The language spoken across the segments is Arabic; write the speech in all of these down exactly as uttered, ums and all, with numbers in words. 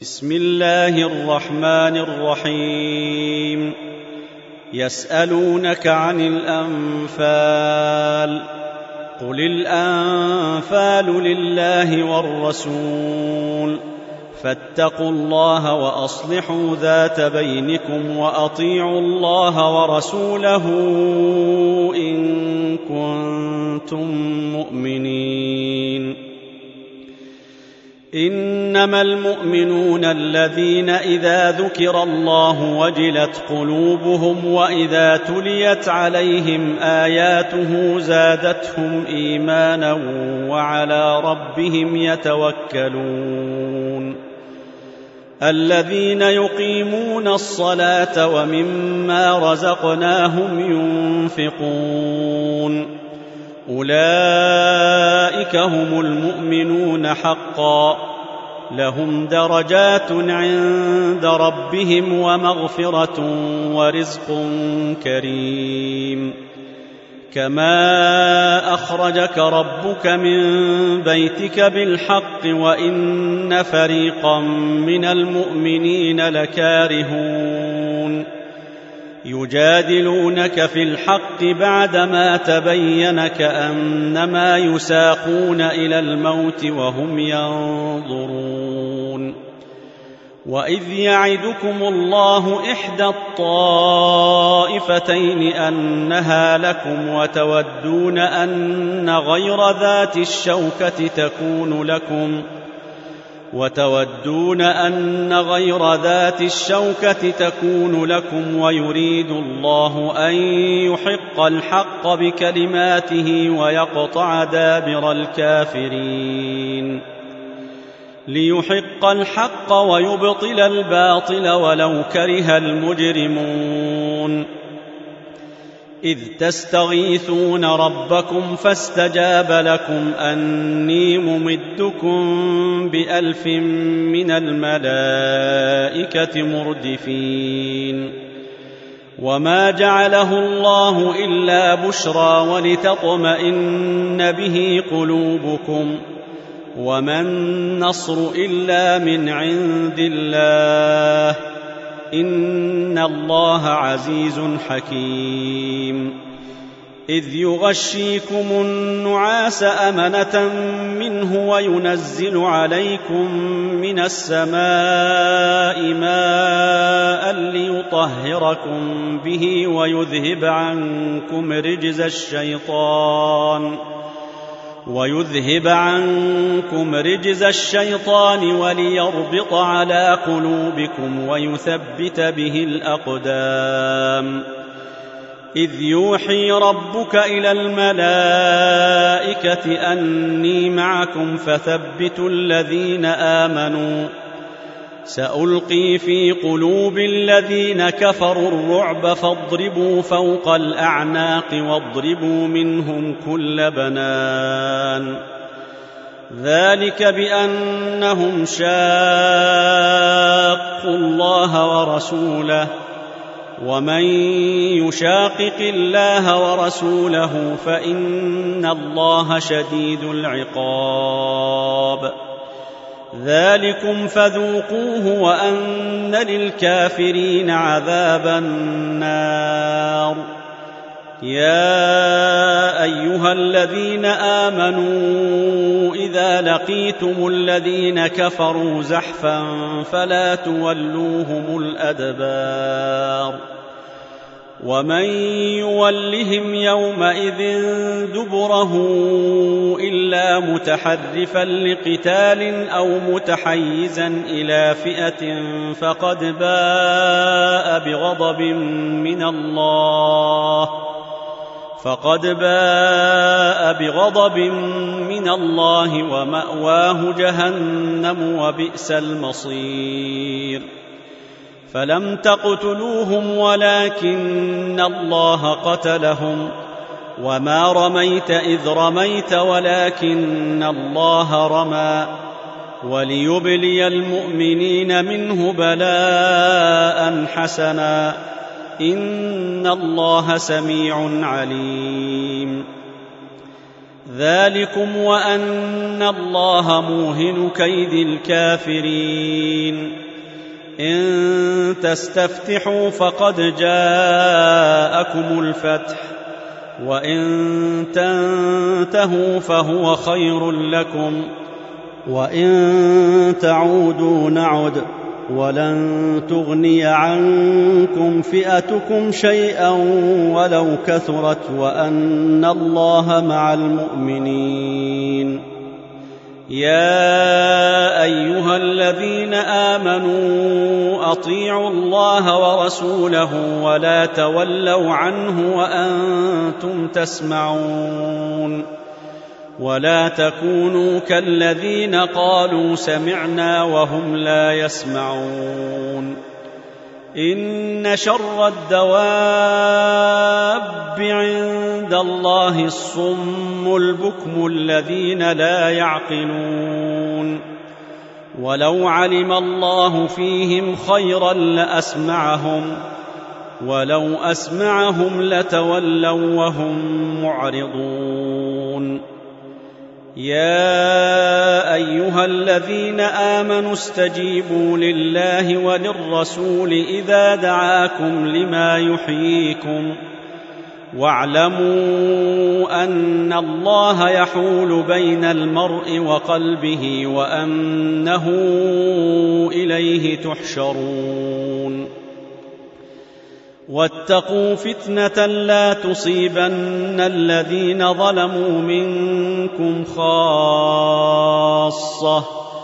بسم الله الرحمن الرحيم. يسألونك عن الأنفال، قل الأنفال لله والرسول، فاتقوا الله وأصلحوا ذات بينكم وأطيعوا الله ورسوله إن كنتم مؤمنين. إنما المؤمنون الذين إذا ذكر الله وجلت قلوبهم وإذا تليت عليهم آياته زادتهم إيمانا وعلى ربهم يتوكلون. الذين يقيمون الصلاة ومما رزقناهم ينفقون، أولئك هم المؤمنون حقا، لهم درجات عند ربهم ومغفرة ورزق كريم. كما أخرجك ربك من بيتك بالحق وإن فريقا من المؤمنين لكارهون، يجادلونك في الحق بعدما تبين كأنما يساقون إلى الموت وهم ينظرون. وإذ يعدكم الله إحدى الطائفتين أنها لكم وتودون أن غير ذات الشوكة تكون لكم وتودون أن غير ذات الشوكة تكون لكم ويريد الله أن يحق الحق بكلماته ويقطع دابر الكافرين، ليحق الحق ويبطل الباطل ولو كره المجرمون. إذ تستغيثون ربكم فاستجاب لكم أني ممدكم بألف من الملائكة مردفين. وما جعله الله إلا بشرى ولتطمئن به قلوبكم، وما النصر إلا من عند الله، إن الله عزيز حكيم. إذ يغشيكم النعاس أمنة منه وينزل عليكم من السماء ماء ليطهركم به ويذهب عنكم رجز الشيطان ويذهب عنكم رجز الشيطان وليربط على قلوبكم ويثبت به الأقدام. إذ يوحي ربك إلى الملائكة أني معكم فثبتوا الذين آمنوا، سألقي في قلوب الذين كفروا الرعب فاضربوا فوق الأعناق واضربوا منهم كل بنان. ذلك بأنهم شاقوا الله ورسوله، ومن يشاقق الله ورسوله فإن الله شديد العقاب. ذلكم فذوقوه وأن للكافرين عذاب النار. يا أيها الذين آمنوا إذا لقيتم الذين كفروا زحفا فلا تولوهم الأدبار، ومن يولهم يومئذ دبره إلا متحرفا لقتال أو متحيزا إلى فئة فقد باء بغضب من الله فقد باء بغضب من الله ومأواه جهنم وبئس المصير. فلم تقتلوهم ولكن الله قتلهم، وما رميت إذ رميت ولكن الله رمى، وليبلي المؤمنين منه بلاء حسنا، إن الله سميع عليم. ذلكم وأن الله موهن كيد الكافرين. إن تستفتحوا فقد جاءكم الفتح وإن تنتهوا فهو خير لكم وإن تعودوا نعد ولن تغني عنكم فئتكم شيئا ولو كثرت وأن الله مع المؤمنين. يا أيها الذين آمنوا أطيعوا الله ورسوله ولا تولوا عنه وأنتم تسمعون ولا تكونوا كالذين قالوا سمعنا وهم لا يسمعون. إن شر الدواب عند الله الصم البكم الذين لا يعقلون ولو علم الله فيهم خيرا لأسمعهم ولو أسمعهم لتولوا وهم معرضون. يا أيها الذين آمنوا استجيبوا لله وللرسول إذا دعاكم لما يحييكم واعلموا أن الله يحول بين المرء وقلبه وأنه إليه تحشرون. واتقوا فتنة لا تصيبن الذين ظلموا منكم خاصة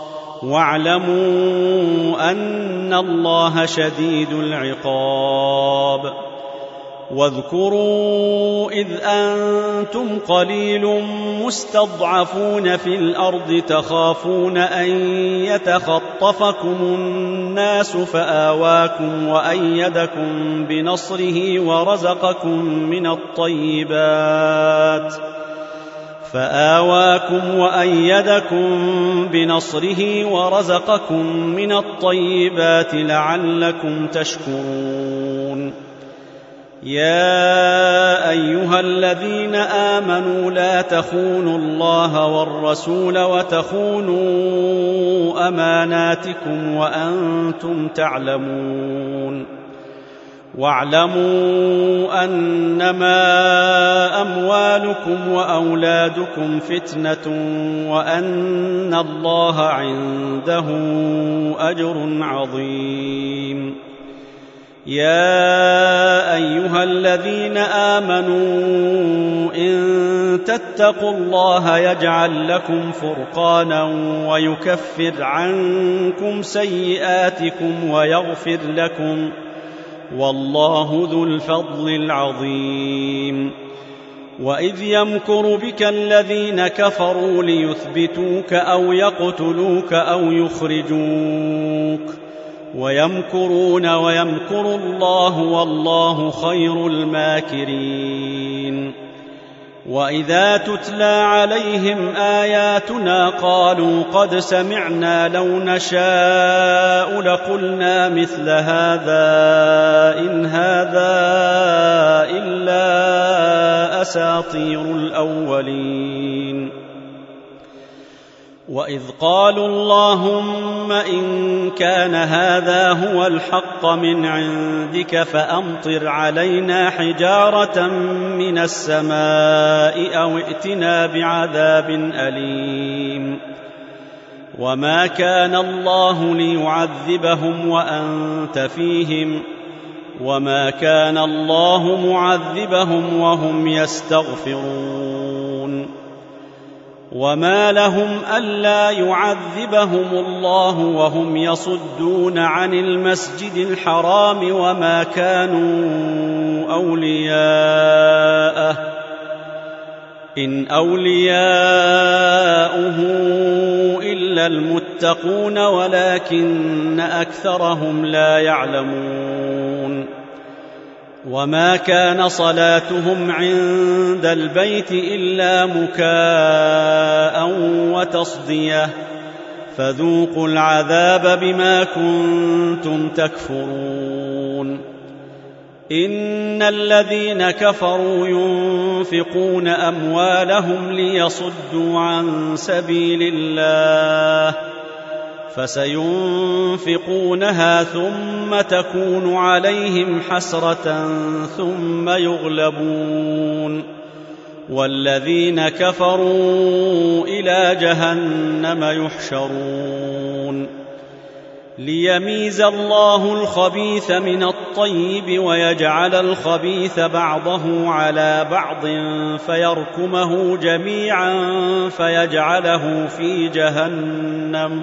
واعلموا أن الله شديد العقاب. واذكروا إذ أنتم قليل مستضعفون في الأرض تخافون أن يتخطفكم الناس فآواكم وأيدكم بنصره ورزقكم من الطيبات فآواكم وأيدكم بنصره ورزقكم من الطيبات لعلكم تشكرون. يا أيها الذين آمنوا لا تخونوا الله والرسول وتخونوا أماناتكم وأنتم تعلمون واعلموا أنما أموالكم وأولادكم فتنة وأن الله عنده أجر عظيم. يا أيها الذين آمنوا إن تتقوا الله يجعل لكم فرقانا ويكفر عنكم سيئاتكم ويغفر لكم والله ذو الفضل العظيم. وإذ يمكر بك الذين كفروا ليثبتوك أو يقتلوك أو يخرجوك ويمكرون ويمكر الله والله خير الماكرين. وإذا تتلى عليهم آياتنا قالوا قد سمعنا لو نشاء لقلنا مثل هذا إن هذا إلا أساطير الأولين. وإذ قالوا اللهم إن كان هذا هو الحق من عندك فأمطر علينا حجارة من السماء أو ائتنا بعذاب أليم. وما كان الله ليعذبهم وأنت فيهم وما كان الله معذبهم وهم يستغفرون. وما لهم ألا يعذبهم الله وهم يصدون عن المسجد الحرام وما كانوا أولياءه إن أولياؤه إلا المتقون ولكن أكثرهم لا يعلمون. وما كان صلاتهم عند البيت إلا مكاء وتصدية فذوقوا العذاب بما كنتم تكفرون. إن الذين كفروا ينفقون أموالهم ليصدوا عن سبيل الله فسينفقونها ثم تكون عليهم حسرة ثم يغلبون والذين كفروا إلى جهنم يحشرون ليميز الله الخبيث من الطيب ويجعل الخبيث بعضه على بعض فيركمه جميعا فيجعله في جهنم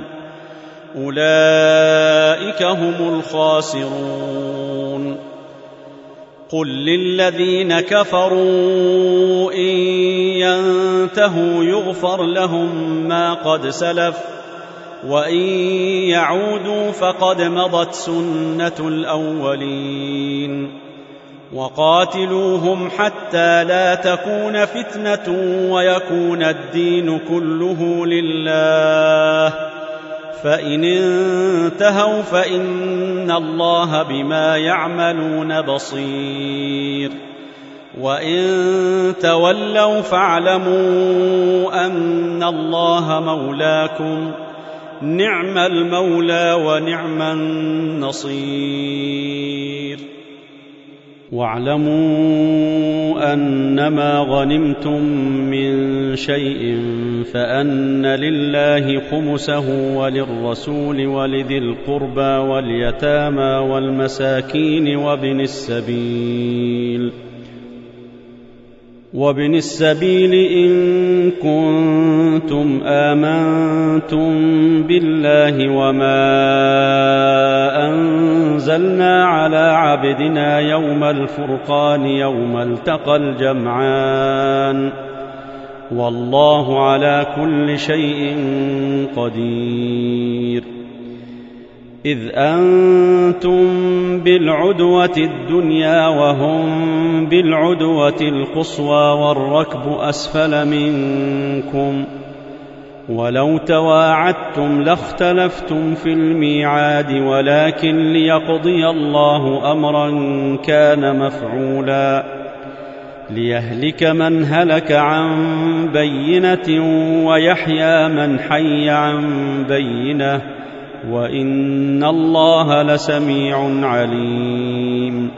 أولئك هم الخاسرون قل للذين كفروا إن ينتهوا يغفر لهم ما قد سلف وإن يعودوا فقد مضت سنة الأولين وقاتلوهم حتى لا تكون فتنة ويكون الدين كله لله فإن انتهوا فإن الله بما يعملون بصير وإن تولوا فاعلموا أن الله مولاكم نعم المولى ونعم النصير واعلموا أنما غنمتم من شيء فأن لله خمسه وللرسول ولذي القربى واليتامى والمساكين وابن السبيل وابن السبيل إن كنتم آمنتم بالله وما أنزلنا على عبدنا يوم الفرقان يوم التقى الجمعان والله على كل شيء قدير إذ أنتم بالعدوة الدنيا وهم بالعدوة القصوى والركب أسفل منكم ولو تواعدتم لاختلفتم في الميعاد ولكن ليقضي الله أمرا كان مفعولا ليهلك من هلك عن بينة ويحيى من حي عن بينة وإن الله لسميع عليم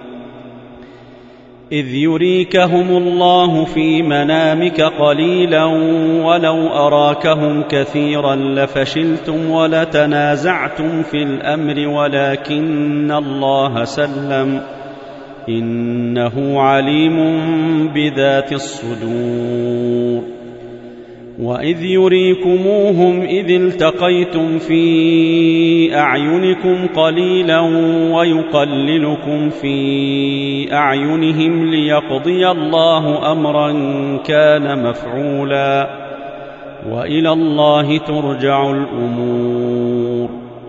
إذ يريكهم الله في منامك قليلا ولو أراكهم كثيرا لفشلتم ولتنازعتم في الأمر ولكن الله سلم إنه عليم بذات الصدور وإذ يريكموهم إذ التقيتم في أعينكم قليلا ويقللكم في أعينهم ليقضي الله أمرا كان مفعولا وإلى الله ترجع الأمور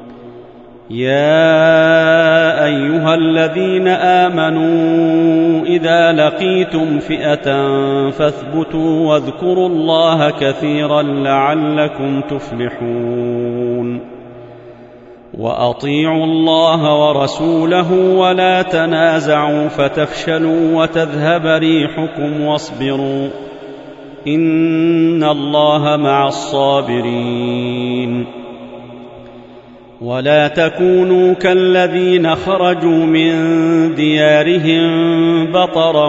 يا أيها الذين آمنوا إذا لقيتم فئة فاثبتوا واذكروا الله كثيرا لعلكم تفلحون وأطيعوا الله ورسوله ولا تنازعوا فتفشلوا وتذهب ريحكم واصبروا إن الله مع الصابرين ولا تكونوا كالذين خرجوا من ديارهم بطرا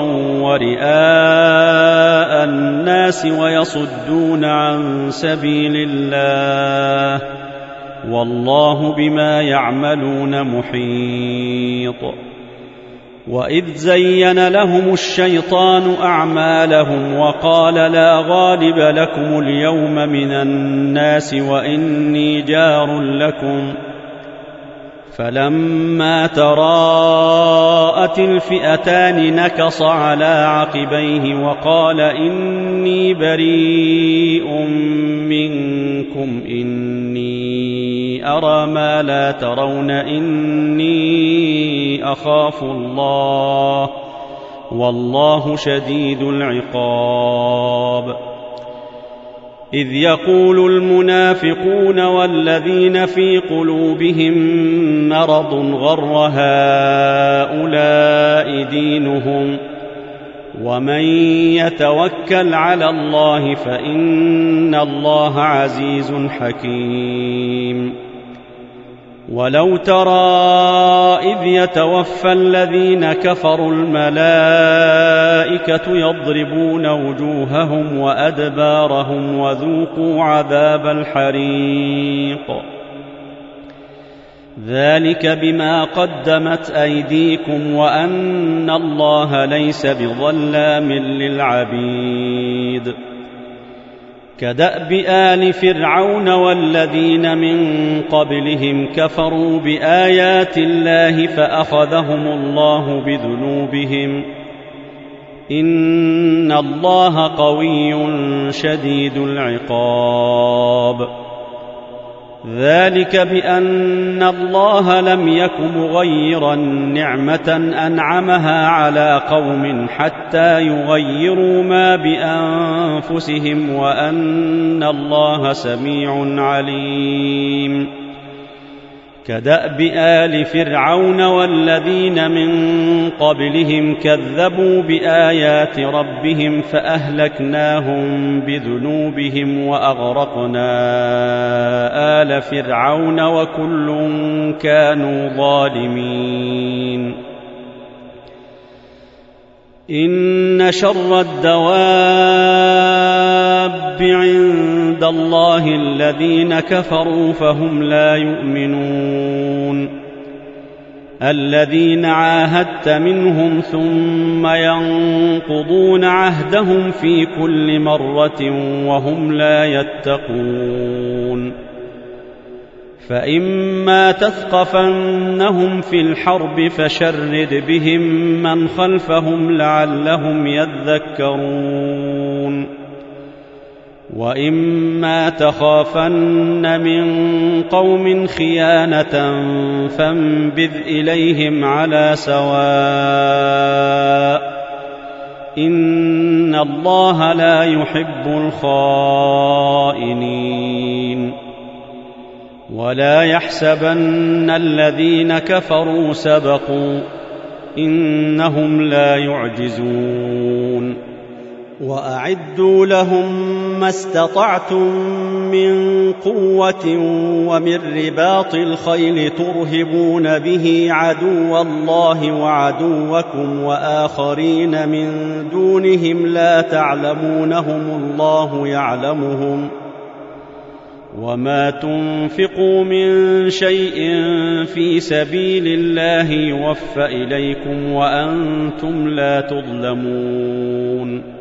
ورئاء الناس ويصدون عن سبيل الله والله بما يعملون محيط وإذ زين لهم الشيطان أعمالهم وقال لا غالب لكم اليوم من الناس وإني جار لكم فلما تراءت الفئتان نكص على عقبيه وقال إني بريء منكم إني أرى ما لا ترون إني أخاف الله والله شديد العقاب إذ يقول المنافقون والذين في قلوبهم مرض غر هؤلاء دينهم ومن يتوكل على الله فإن الله عزيز حكيم ولو ترى إذ يتوفى الذين كفروا الملائكة يضربون وجوههم وأدبارهم وذوقوا عذاب الحريق ذلك بما قدمت أيديكم وأن الله ليس بظلام للعبيد كدأب آل فرعون والذين من قبلهم كفروا بآيات الله فأخذهم الله بذنوبهم إن الله قوي شديد العقاب ذلك بأن الله لم يك مغيرا نعمة أنعمها على قوم حتى يغيروا ما بأنفسهم وأن الله سميع عليم كدأب آل فرعون والذين من قبلهم كذبوا بآيات ربهم فأهلكناهم بذنوبهم وأغرقنا آل فرعون وكل كانوا ظالمين إن شر الدواب عند الله الذين كفروا فهم لا يؤمنون الذين عاهدت منهم ثم ينقضون عهدهم في كل مرة وهم لا يتقون فإما تثقفنهم في الحرب فشرد بهم من خلفهم لعلهم يذكرون وإما تخافن من قوم خيانة فانبذ إليهم على سواء إن الله لا يحب الخائنين ولا يحسبن الذين كفروا سبقوا إنهم لا يعجزون وأعدوا لهم ما استطعتم من قوة ومن رباط الخيل ترهبون به عدو الله وعدوكم وآخرين من دونهم لا تعلمونهم الله يعلمهم وما تنفقوا من شيء في سبيل الله يوفى إليكم وأنتم لا تظلمون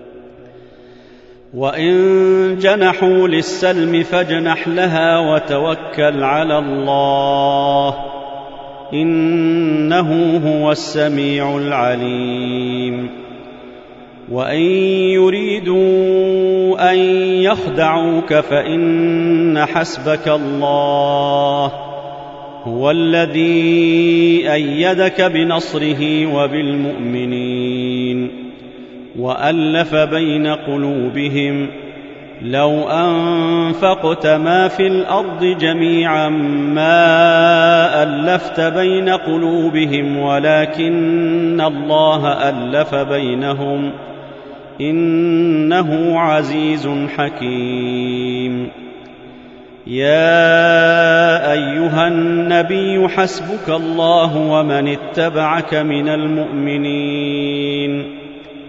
وإن جنحوا للسلم فاجنح لها وتوكل على الله إنه هو السميع العليم وإن يريدوا أن يخدعوك فإن حسبك الله هو الذي أيدك بنصره وبالمؤمنين وألف بين قلوبهم لو أنفقت ما في الأرض جميعا ما ألفت بين قلوبهم ولكن الله ألف بينهم إنه عزيز حكيم يا أيها النبي حسبك الله ومن اتبعك من المؤمنين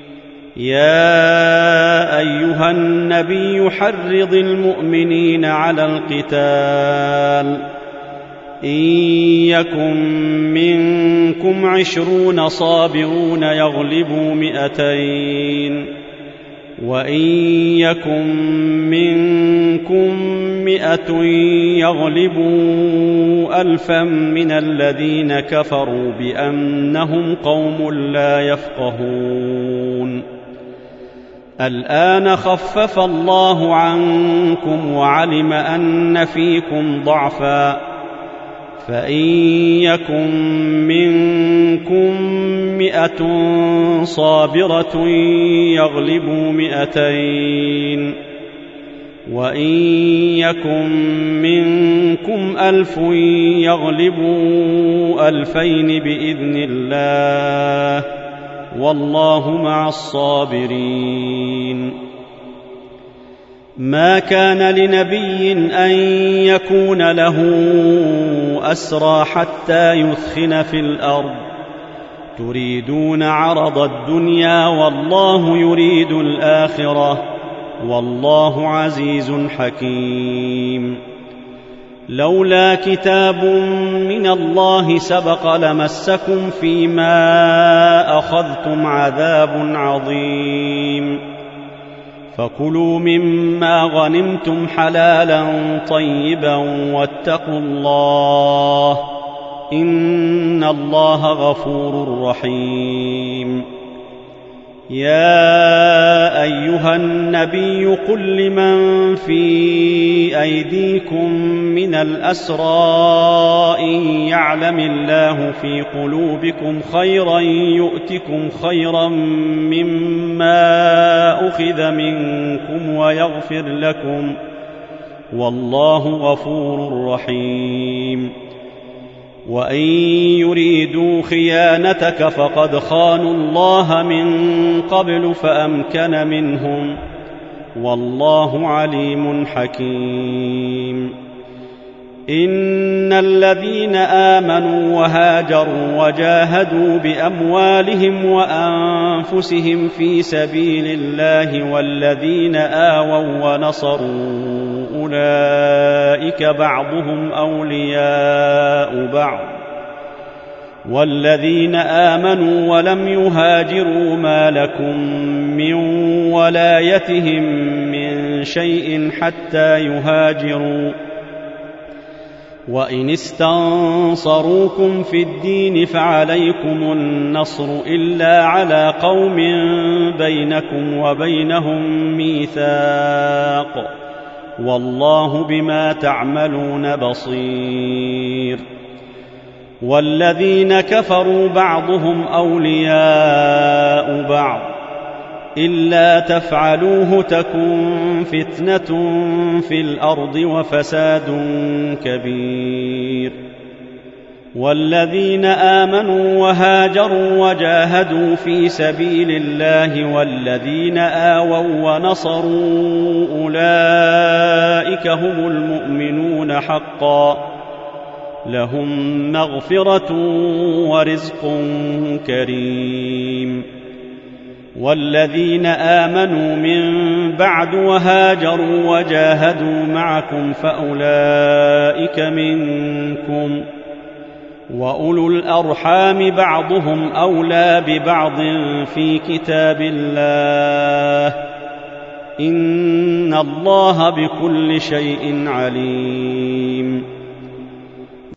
يا أيها النبي حرض المؤمنين على القتال إن يكن منكم عشرون صابرون يغلبوا مئتين وإن يكن منكم مئة يغلبوا ألفا من الذين كفروا بأنهم قوم لا يفقهون الآن خفف الله عنكم وعلم أن فيكم ضعفا فإن يكن منكم مئة صابرة يغلبوا مئتين وإن يكن منكم ألف يغلبوا ألفين بإذن الله والله مع الصابرين ما كان لنبي أن يكون له أسرى حتى يثخن في الأرض تريدون عرض الدنيا والله يريد الآخرة والله عزيز حكيم. لولا كتاب من الله سبق لمسكم فيما أخذتم عذاب عظيم، فكلوا مما غنمتم حلالا طيبا واتقوا الله إن الله غفور رحيم. يا أيها النبي قل لمن في أيديكم من الأسرى إن يعلم الله في قلوبكم خيرا يؤتكم خيرا مما أخذ منكم ويغفر لكم والله غفور رحيم. وإن يريدوا خيانتك فقد خانوا الله من قبل فأمكن منهم والله عليم حكيم. إن الذين آمنوا وهاجروا وجاهدوا بأموالهم وأنفسهم في سبيل الله والذين آووا ونصروا أولئك بعضهم أولياء بعض، والذين آمنوا ولم يهاجروا ما لكم من ولايتهم من شيء حتى يهاجروا، وإن استنصروكم في الدين فعليكم النصر إلا على قوم بينكم وبينهم ميثاق والله بما تعملون بصير. والذين كفروا بعضهم أولياء بعض إلا تفعلوه تكن فتنة في الأرض وفساد كبير. والذين آمنوا وهاجروا وجاهدوا في سبيل الله والذين آووا ونصروا أولئك هم المؤمنون حقا لهم مغفرة ورزق كريم. والذين آمنوا من بعد وهاجروا وجاهدوا معكم فأولئك منكم، وأولو الأرحام بعضهم أولى ببعض في كتاب الله إن الله بكل شيء عليم.